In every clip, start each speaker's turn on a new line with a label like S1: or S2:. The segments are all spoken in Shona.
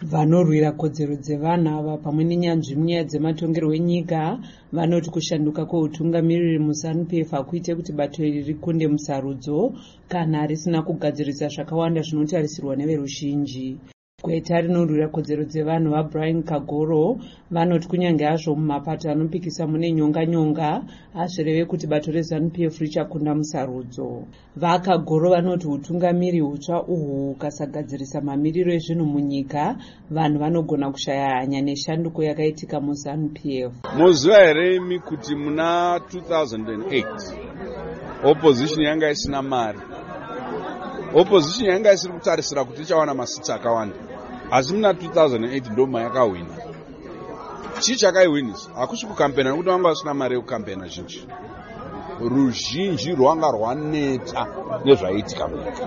S1: Vanorwira kodzero dzevanhu ava pamwe nenyanzvi munyaya dzematongerwo enyika vanoti kushanduka kweutungamiriri muZANU-PF hakuite kuti bato iri rikunde musarudzo kana risina kugadzirisa zvakawanda zvinotarisirwa neveruzhinji. Gweta rinorwira kodzero dzevanhu vaBrian Kagoro vanoti kunyange hazvo mumapato anopikisa mune nyonga-nyonga hazvireve kuti bato reZANU-PF richakunda musarudzo. VaKagoro vanoti utungamiri hutsva uhwu hukasagadzirisa mamiriro ezvinhu munyika vanhu vanogona kushaya hanya neshanduko yakaitika muZANU-PF.
S2: Muziva here imi kuti muna 2008 opposition yanga isina mari. Opposition yanga isiri kutarisira kuti ichawana masitsi akawanda. Asi muna 2008 ndo mayakawina. Chii chakaiwinisa? Hakusi kukampena nekuti vanga vasina mari yekukampena zhinji. Ruzhinji rwanga rwaneta nezvaiitika munyika.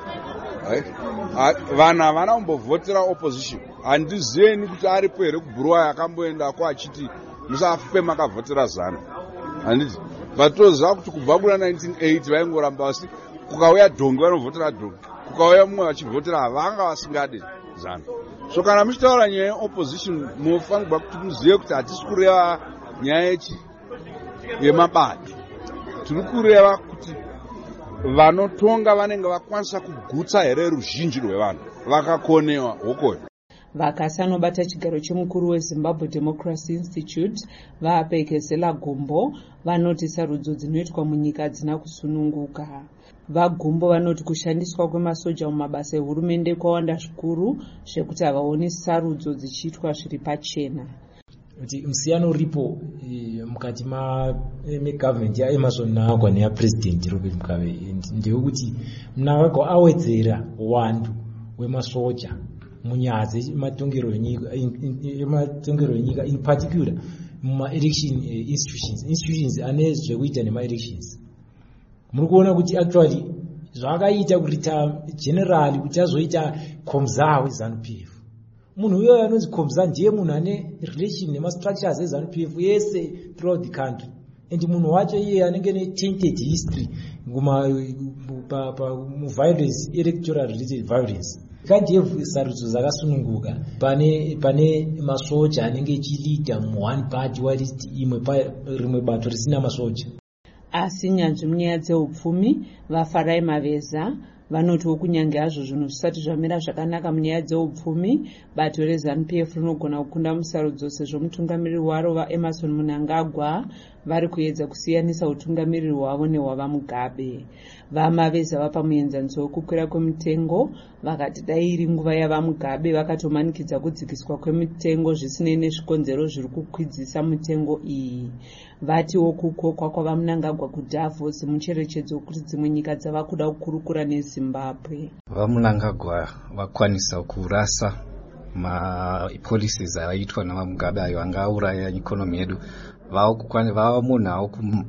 S2: Vanhu havana kumbovhotera opposition. Handizeni kuti aripo here kubhuruwa yakamboendako achiti musafe makavhotera ZANU. Handiti. Vatoziva kuti kubva kuna 1980 vaingoramba vasi kukauya dhongi vanovhotera dhongi, kukauya mumwe vachivhotera vanga vasingade ZANU. So kana muchitaura nyaya yeopposition munofanirwa kuti muzive kuti hatisi kureva nyaya yemabato. Tiri kureva kuti vanotonga vanenge vakwanisa kugutsa here ruzhinji rwevanhu vakakonewa hokoyo.
S1: Vakasanobata chigaro chemukuru weZimbabwe Democracy Institute vapekezela Gumbo vanoti sarudzo dzinoitwa munyika dzina kusununguka. VaGumbo vanoti kushandiswa kwemasoja mumabasa ehurumende kwawanda zvikuru zvekuti havaoni sarudzo dzichiitwa zviri pachena.
S3: Musiyano uripo mukati megovernment yaEmmerson Mnangagwa neyapresident Robert Mugabe ndewekuti Mnangagwa awedzera uwandu wemasoja munyaya dzematongero enyika in particular muma-election institutions ane zvekuita nema-elections. Muri kuona kuti actually zvakaita kurita generally kuti azoita Komza weZANU-PF. Munhu uyo anonzi Komza ndiye munhu ane relation nemastructures eZANU-PF yese throughout the country. And munhu wacho iye anenge ne-tainted history mu-violence, electoral related violence. Kandiye sarudzo dzakasununguka pane masoja anenge echilida mu-one party whilst rimwe bato risina masoja.
S1: Asi nyanzvi munyaya dzeupfumi vaFarai Maveza vanotiwo kunyange hazvo zvinhu zvisati zvamira zvakanaka munyaya dzeupfumi bato reZANU-PF rinogona kukunda musarudzo sezvo mutungamiriri waro vaEmmerson Mnangagwa vari kuedza kusiyanisa utungamiriri hwavo nehwavaMugabe. VaMaveza vapa muenzaniso wekukwira kwemitengo vakati dai iri nguva yavaMugabe vakatomanikidza kudzikiswa kwemitengo zvisinei nezvikonzero zviri kukwidzisa mitengo iyi. Vatiwo kukokwa kwavaMnangagwa kuDavos mucherechedzo wekuti dzimwe nyika dzava kuda kukurukura neZimbabwe.
S4: VaMnangagwa vakwanisa kurasa mapolicies avaitwa navaMugabe ayo anga auraya ikonomi yedu. Vava munhu avo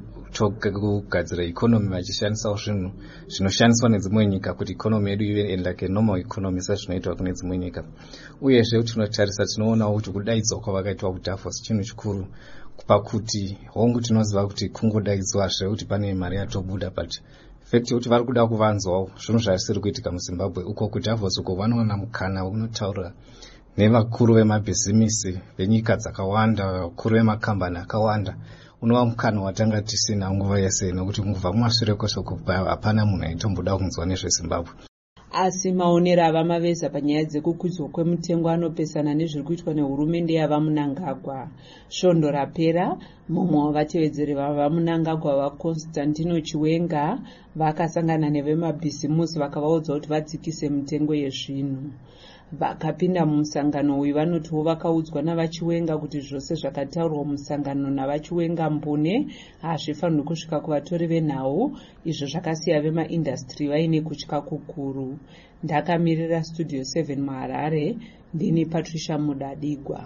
S4: kugadzira ikonomi vachishandisawo zvinhu zvinoshandiswa nedzimwe nyika kuti ikonomi yedu ive like normal economy sezvinoitwa kune dzimwe nyika. Uyezve tinotarisa tinoonawo kuti kudaidzwa kwavakaitwa kuDavos chinhu chikuru pakuti hongu tinoziva kuti kungodaidzwazve kuti pane mari yatobuda but fact yekuti vari kuda kuvanzwawo zvinhu zvisiri kuitika muZimbabwe. Uko kuDavos uko vanowana mukana unotaura nevakuru vemabhizimisi venyika dzakawanda, vakuru vemakambani akawanda. Unova mukana watanga tisina nguva yese nekuti kubva mumashure kwese hapana munhu aitomboda kunzwa nezveZimbabwe.
S1: Asi maonero avaMaveza panyaya dzekukwidzwa kwemitengo anopesana nezviri kuitwa nehurumende yavaMnangagwa. Svondo rapera mumwe wavatevedzeri vavaMnangagwa vaConstantino Chiwenga vakasangana nevemabhizimusi vakavaudza kuti vadzikise mitengo yezvinhu. Vakapinda mumusangano uyu vanotiwo vakaudzwa navaChiwenga kuti zvose zvakataurwa mumusangano navaChiwenga mbune hazvifanirwi kusvika kuvatori venhau, izvo zvakasiya vemaindastry vaine kutya kukuru. Ndakamirira Studio 7 muHarare, ndini Patricia Mudadigwa.